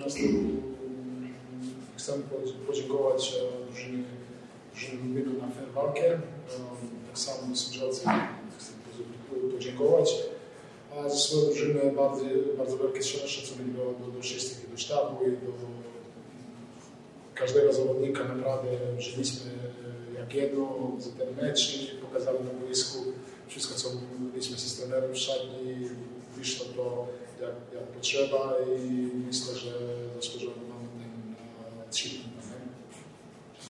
związku chcemy podziękować drużynie Lubinu na fair walkę. Tak samo sędziowcy chcę podziękować. A ze swojej drużyny bardzo wielki szacunek do wszystkich, i do sztabu, i do każdego zawodnika. Naprawdę żyliśmy jak jedno za ten mecz i pokazali na boisku wszystko, co mówiliśmy z trenerem w szatni. Wyszło to jak potrzeba i myślę, że zasłużyłem nam ten 3 punkty.